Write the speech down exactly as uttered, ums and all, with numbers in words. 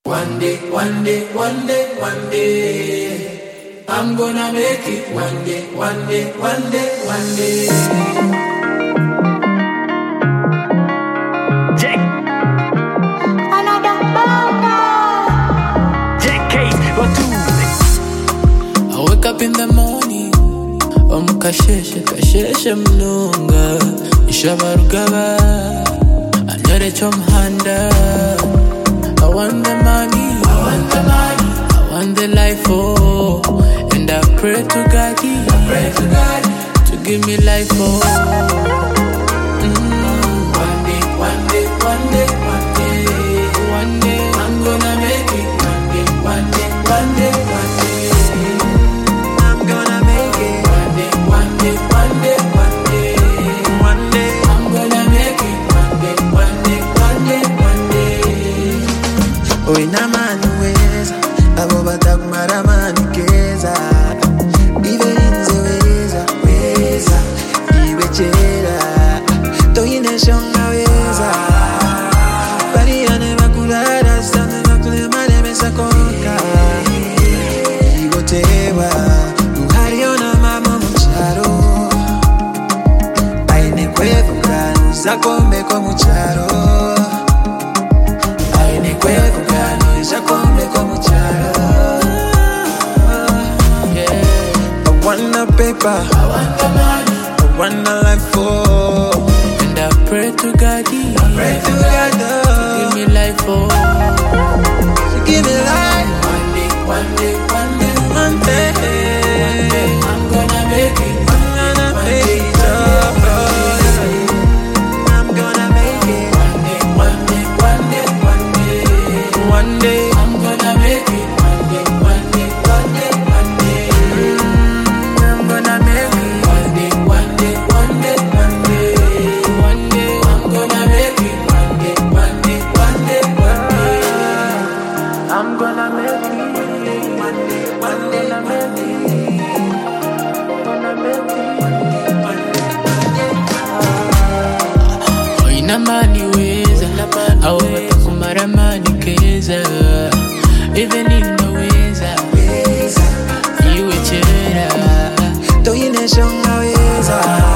One day, one day, one day, one day, I'm gonna make it. One day, one day, one day, one day. Jack. Another banger. J K, what do? I wake up in the morning, omukasheshe kasheshe mnunga ishabarugaba anyore chomhanda. I want the money, I want the money, I want the life, oh. And I pray to God, I pray to God to give me life, oh. Mm. One day, one day, one day, one day, one day, I'm gonna make it. One day, one day, one day, one day, I'm gonna make it. one day, one day, one day, one day, One day, I'm gonna make it. One day, one day, one day, one day. wena mani weza abo batakumara mani keza ibe inze weza weza iwe chera toyine shonga weza bariyane bakurara sane bakule mane mesa konka igotewa uhariona mama mucharo aine kwevuga uzakombe ko mucharo aine kwevuga uzakombe ko mucharo. Yeah, I want the paper, I want the money, I want the life, oh. and I pray to God, Pray to God, give oh. me life, oh. So give me life. One day, one day, one day, One day, one day, I'm gonna make it. I'm gonna make it, oh, oh. I'm gonna make it. One day, one day, one day, one day, One day, I'm gonna make it. One day, one day, one day, one day, I'm gonna make it. one day, one day, one day, one day, one day, I'm gonna make it. One day, one day, one day, one day, I'm gonna make it. One day, one day, I'm gonna make it. Gonna make it. One day, one day. Oina mani weza au kumara mani keza, even inaweza iwe chera. Toyine shonga weza